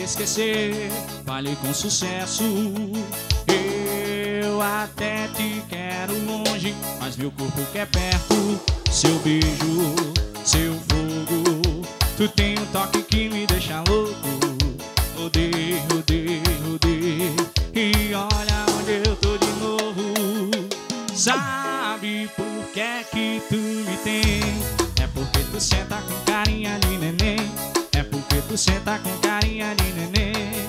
esquecer, falhei com sucesso. Eu até te quero longe, mas meu corpo quer perto. Seu beijo, seu fogo, tu tem um toque que me deixa louco. Odeio, odeio, odeio. E olha onde eu tô de novo. Sabe por que é que tu me tem? É porque tu senta com carinha de neném. É porque tu senta com carinha de neném.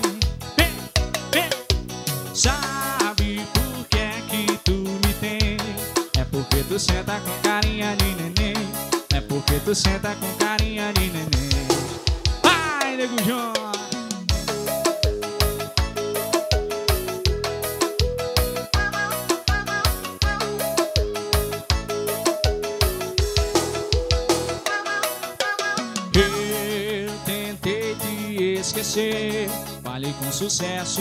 Sabe por que é que tu me tem? É porque tu senta com carinha de neném. É porque tu senta com carinha de neném. Vai, Nego João! Eu tentei te esquecer, falhei com sucesso.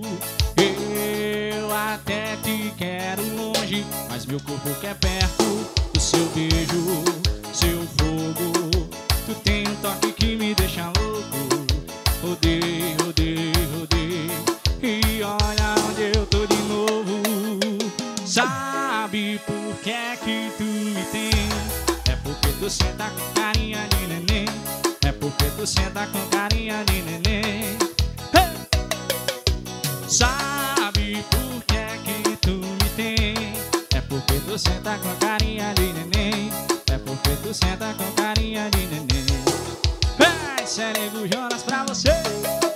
Eu até te quero longe, mas meu corpo quer perto. Do seu beijo, seu fogo, tu tem um toque que me deixa louco. Odeio, odeio, odeio. E olha onde eu tô de novo. Sabe por que é que tu me tem? É porque tu senta com carinha de neném. É porque tu senta com carinha de neném. Sabe por que é que tu me tem? É porque tu senta com carinha de neném. É porque tu senta com carinha de neném. Esse é Nego Jonas pra você.